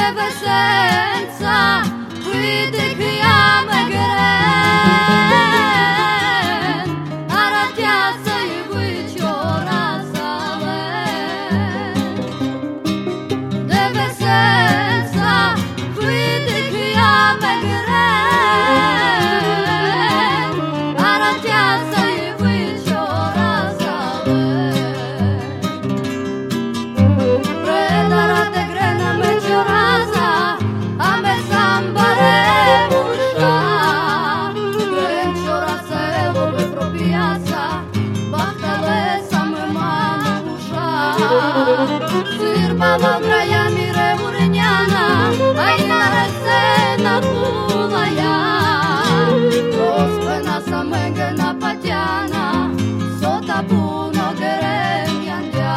deve senza vede che ama gren aratiasa i vichora sale deve senza vede che ama gren aratiasa i vichora sale predarate grena mecioraza a me sambare musha grenchora selo be propiasa bahtale same manusha sirba vagraya mire urnyana aina resena kulaya prospena samengena patiana sota puno geremyandia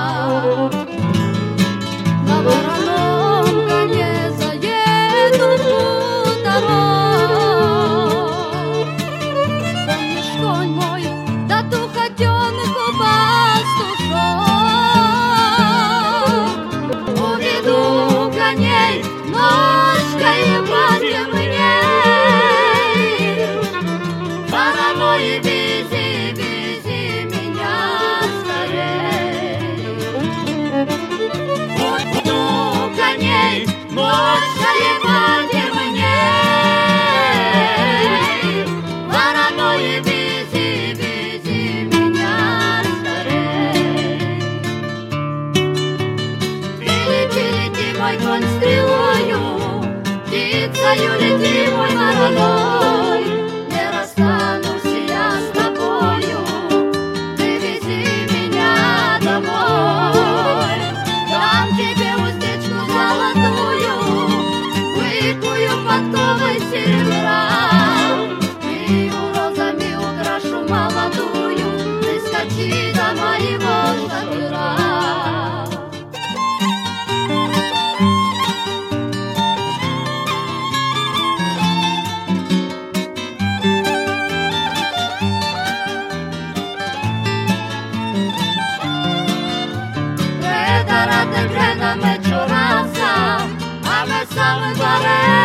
на вороном коне заеду в дорогу. Помнишь, конь мой, да ту хотенку пастушок? Уведу коней ножкой по земле. Пора мой, вези, вези меня скорей. Коней, ночные подземней, вороной, вези, вези меня скорей. Лети, лети, мой конь стрелою, птицею лети, мой вороной, не расстанусь я с тобою, ты вези меня домой. Дам тебе уздечку золотую, выкую подковой серебра, и розами украшу молодую, ты скачи до моего шатра. Predarate grena mecioraza, a me same bare